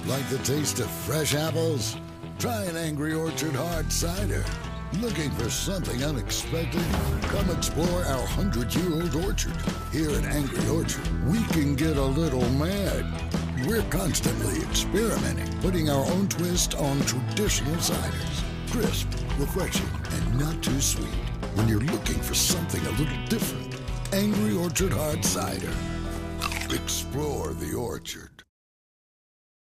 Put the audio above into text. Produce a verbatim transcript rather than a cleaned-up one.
Like the taste of fresh apples? Try an Angry Orchard hard cider. Looking for something unexpected? Come explore our hundred-year-old orchard. Here at Angry Orchard, we can get a little mad. We're constantly experimenting, putting our own twist on traditional ciders. Crisp, refreshing, and not too sweet. When you're looking for something a little different, Angry Orchard hard cider. Explore the orchard.